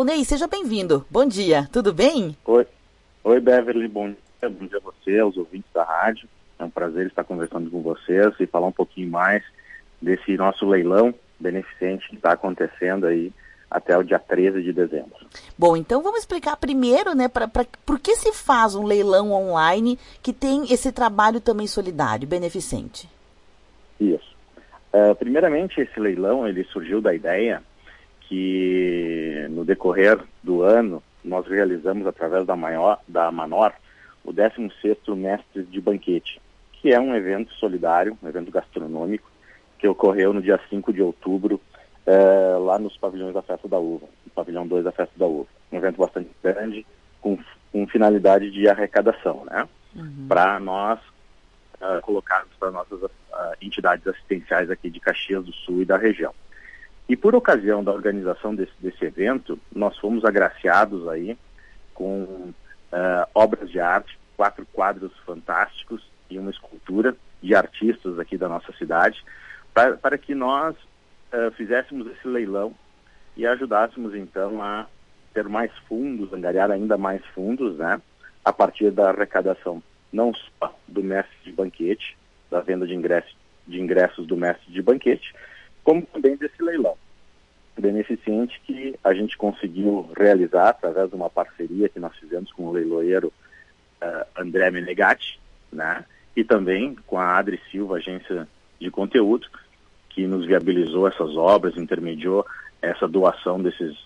Volney, seja bem-vindo. Bom dia, tudo bem? Oi, Beverly, bom dia a você, aos ouvintes da rádio. É um prazer estar conversando com vocês e falar um pouquinho mais desse nosso leilão beneficente que está acontecendo aí até o dia 13 de dezembro. Bom, então vamos explicar primeiro, né, por que se faz um leilão online que tem esse trabalho também solidário, beneficente? Isso. Primeiramente, esse leilão ele surgiu da ideia que no decorrer do ano nós realizamos através da Manor o 16º Mestres de Banquete, que é um evento solidário, um evento gastronômico, que ocorreu no dia 5 de outubro, lá nos pavilhões da Festa da Uva, no pavilhão 2 da Festa da Uva. Um evento bastante grande, com finalidade de arrecadação, né? Para nós colocarmos para nossas entidades assistenciais aqui de Caxias do Sul e da região. E por ocasião da organização desse evento, nós fomos agraciados aí com obras de arte, 4 quadros fantásticos e uma escultura de artistas aqui da nossa cidade, para que nós fizéssemos esse leilão e ajudássemos então a ter mais fundos, angariar ainda mais fundos, né, a partir da arrecadação não só do mestre de banquete, da venda de ingressos do mestre de banquete, como também desse leilão beneficente que a gente conseguiu realizar através de uma parceria que nós fizemos com o leiloeiro André Menegatti, né, e também com a Adri Silva, agência de conteúdo, que nos viabilizou essas obras, intermediou essa doação desses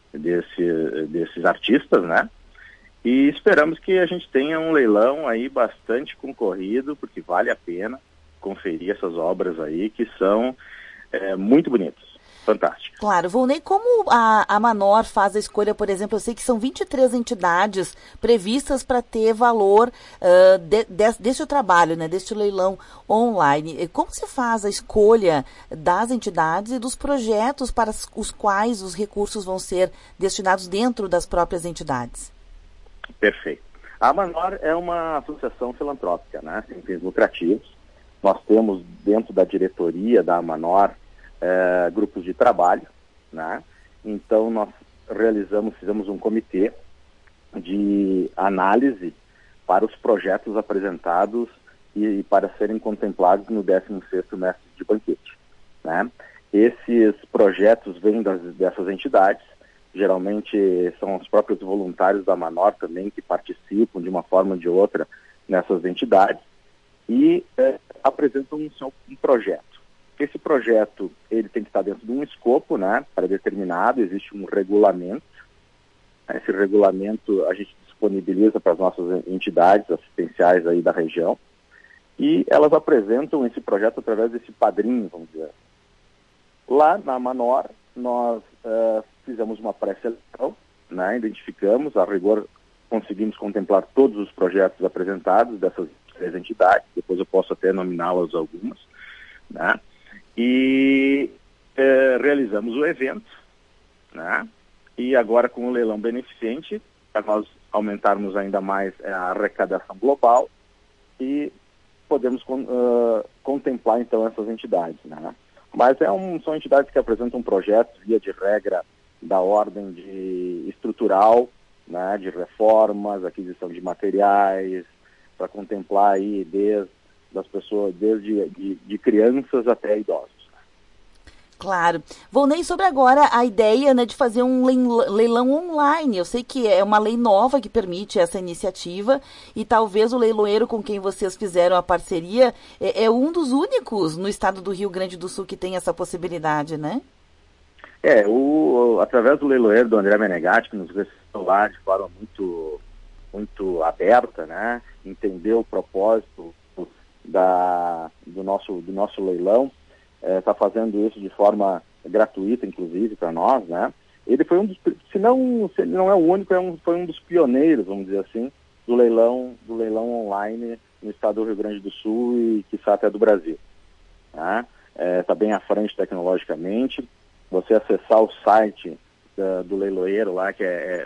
artistas, né? E esperamos que a gente tenha um leilão aí bastante concorrido, porque vale a pena conferir essas obras aí, que são muito bonitas, fantásticas. Claro, Volney, como a Manor faz a escolha, por exemplo, eu sei que são 23 entidades previstas para ter valor deste trabalho, né, deste leilão online. Como se faz a escolha das entidades e dos projetos para os quais os recursos vão ser destinados dentro das próprias entidades? Perfeito. A Manor é uma associação filantrópica, né, sem fins lucrativos. Nós temos dentro da diretoria da Manor grupos de trabalho, né? Então nós fizemos um comitê de análise para os projetos apresentados e para serem contemplados no 16º Mestre de Banquete, né? Esses projetos vêm dessas entidades, geralmente são os próprios voluntários da Manor também que participam de uma forma ou de outra nessas entidades e apresentam um projeto. Esse projeto ele tem que estar dentro de um escopo, né, pré-determinado, existe um regulamento. Esse regulamento a gente disponibiliza para as nossas entidades assistenciais aí da região e elas apresentam esse projeto através desse padrinho, vamos dizer. Lá na Manor nós fizemos uma pré-seleção, né, identificamos, a rigor conseguimos contemplar todos os projetos apresentados dessas 3 entidades, depois eu posso até nominá-las algumas, né? E realizamos o evento, né? E agora com o leilão beneficente, para nós aumentarmos ainda mais a arrecadação global e podemos contemplar então essas entidades, né? Mas são entidades que apresentam projetos, via de regra, da ordem de estrutural, né? De reformas, aquisição de materiais, para contemplar aí das pessoas, desde de crianças até idosos. Claro. Volney, sobre agora a ideia, né, de fazer um leilão online. Eu sei que é uma lei nova que permite essa iniciativa e talvez o leiloeiro com quem vocês fizeram a parceria é um dos únicos no estado do Rio Grande do Sul que tem essa possibilidade, né? Através do leiloeiro do André Menegatti, que nos recebeu lá de forma muito aberta, né, entendeu o propósito do nosso leilão, está fazendo isso de forma gratuita, inclusive, para nós, né? Ele foi se ele não é o único, foi um dos pioneiros, vamos dizer assim, do leilão online no estado do Rio Grande do Sul e, quiçá, até do Brasil. Tá? Está bem à frente tecnologicamente. Você acessar o site do leiloeiro lá, que é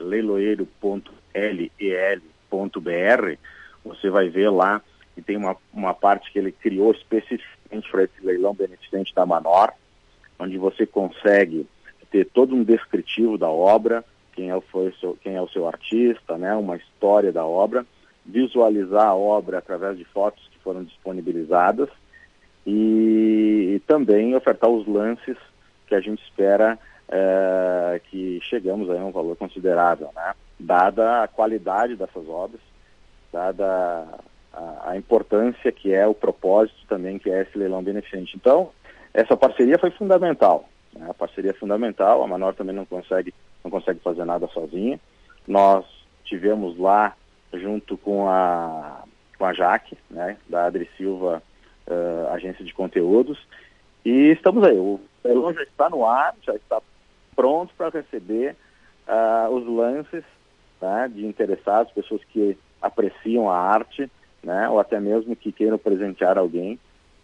leiloeiro.lel.br, você vai ver lá e tem uma parte que ele criou especificamente para esse leilão beneficente da Manor, onde você consegue ter todo um descritivo da obra, quem é o seu artista, né? Uma história da obra, visualizar a obra através de fotos que foram disponibilizadas e também ofertar os lances que a gente espera que chegamos a um valor considerável, né? Dada a qualidade dessas obras, dada a importância que é o propósito também que é esse leilão beneficente. Então, essa parceria foi fundamental, né? A parceria é fundamental, a Manor também não consegue fazer nada sozinha. Nós tivemos lá, junto com a Jaque, né, da Adri Silva, agência de conteúdos, e estamos aí. O leilão já está no ar, já está pronto para receber os lances, né, de interessados, pessoas que apreciam a arte, né, ou até mesmo que queiram presentear alguém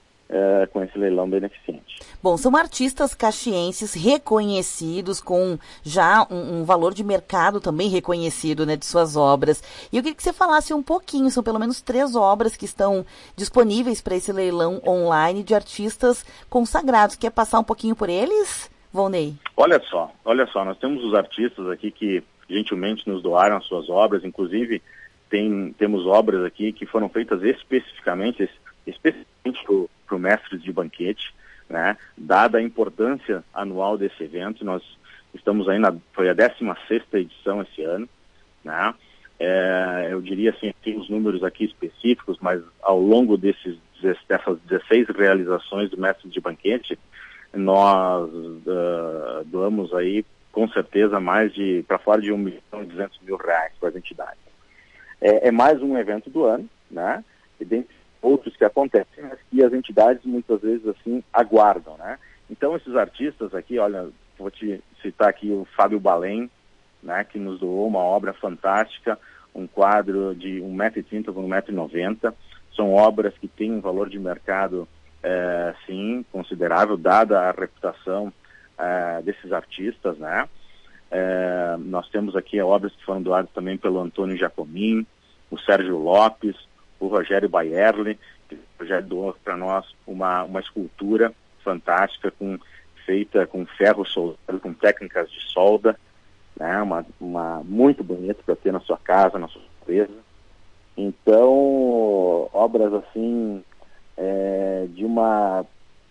com esse leilão beneficente. Bom, são artistas caxienses reconhecidos, com já um valor de mercado também reconhecido, né, de suas obras. E eu queria que você falasse um pouquinho, são pelo menos 3 obras que estão disponíveis para esse leilão online de artistas consagrados. Quer passar um pouquinho por eles, Volney? Olha só, nós temos os artistas aqui que gentilmente nos doaram as suas obras, inclusive temos obras aqui que foram feitas especificamente para o Mestres de Banquete, né? Dada a importância anual desse evento, nós estamos aí foi a 16ª edição esse ano, né? Eu diria assim, tem os números aqui específicos, mas ao longo dessas 16 realizações do Mestre de Banquete, nós doamos aí com certeza para fora de R$1.200.000 para as entidades. É mais um evento do ano, né? E dentre outros que acontecem, mas que as entidades muitas vezes assim aguardam, né? Então esses artistas aqui, olha, vou te citar aqui o Fábio Balém, né, que nos doou uma obra fantástica, um quadro de 1,30 por 1,90 m. São obras que têm um valor de mercado, sim, considerável, dada a reputação desses artistas, né? Nós temos aqui obras que foram doadas também pelo Antônio Jacomin, o Sérgio Lopes, o Rogério Baierle, que já doou para nós uma escultura fantástica, feita com ferro soldado, com técnicas de solda, né? Uma muito bonita para ter na sua casa, na sua empresa. Então, obras assim, de uma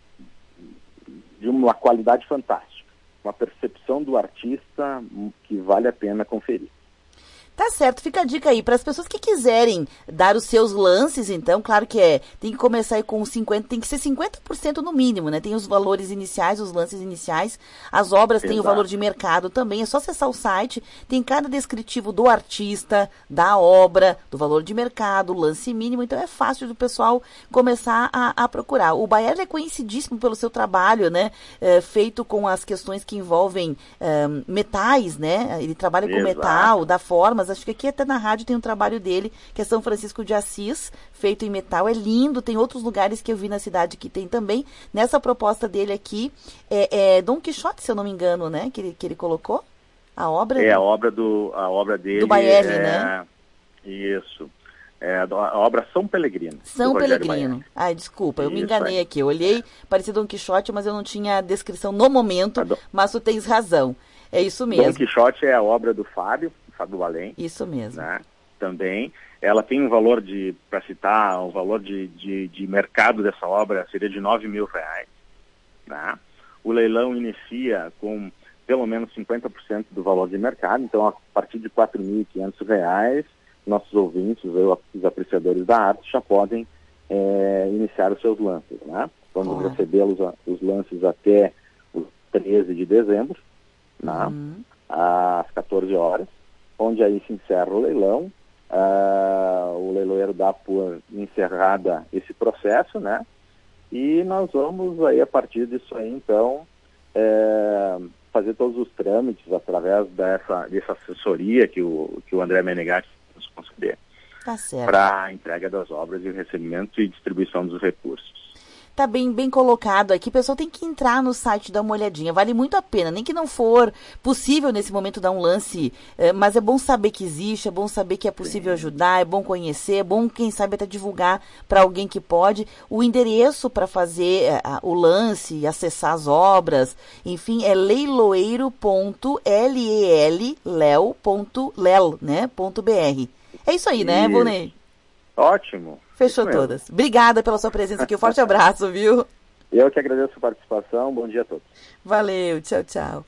qualidade fantástica, uma percepção do artista que vale a pena conferir. Tá certo, fica a dica aí para as pessoas que quiserem dar os seus lances, então, claro que tem que começar aí com 50%, tem que ser 50% no mínimo, né? Tem os valores iniciais, os lances iniciais, as obras têm o valor de mercado também, é só acessar o site, tem cada descritivo do artista, da obra, do valor de mercado, lance mínimo, então é fácil do pessoal começar a procurar. O Baierle é conhecidíssimo pelo seu trabalho, né? Feito com as questões que envolvem metais, né? Ele trabalha com metal, dá formas. Acho que aqui até na rádio tem um trabalho dele, que é São Francisco de Assis, feito em metal, é lindo, tem outros lugares que eu vi na cidade que tem também. Nessa proposta dele aqui, Dom Quixote, se eu não me engano, né, que ele colocou, a obra... a obra dele... Do Baierle, né? Isso, a obra São Pelegrino. São Pelegrino. Ai, desculpa, eu me enganei aqui, eu olhei, parecia Dom Quixote, mas eu não tinha a descrição no momento, mas tu tens razão, é isso mesmo. Dom Quixote é a obra do Fábio Balém. Isso mesmo. Né? Também. Ela tem um valor para citar, o valor de mercado dessa obra seria de R$9.000. Né? O leilão inicia com pelo menos 50% do valor de mercado, então a partir de R$4.500, nossos ouvintes, os apreciadores da arte, já podem iniciar os seus lances. Né? Vamos receber os lances até o 13 de dezembro, né? Às 14 horas. Onde aí se encerra o leilão, o leiloeiro dá por encerrada esse processo, né? E nós vamos aí, a partir disso aí, então, fazer todos os trâmites através dessa assessoria que o André Menegatti nos conceder. Tá certo. Para a entrega das obras e o recebimento e distribuição dos recursos. tá bem colocado aqui. O pessoal tem que entrar no site, dar uma olhadinha. Vale muito a pena, nem que não for possível nesse momento dar um lance, mas é bom saber que existe, é bom saber que é possível ajudar, é bom conhecer, é bom, quem sabe, até divulgar para alguém que pode. O endereço para fazer o lance, acessar as obras, enfim, é leiloeiro.lel, né, .br. É isso aí, né, Volney? Ótimo. Fechou todas. Obrigada pela sua presença aqui. Um forte abraço, viu? Eu que agradeço a participação. Bom dia a todos. Valeu. Tchau, tchau.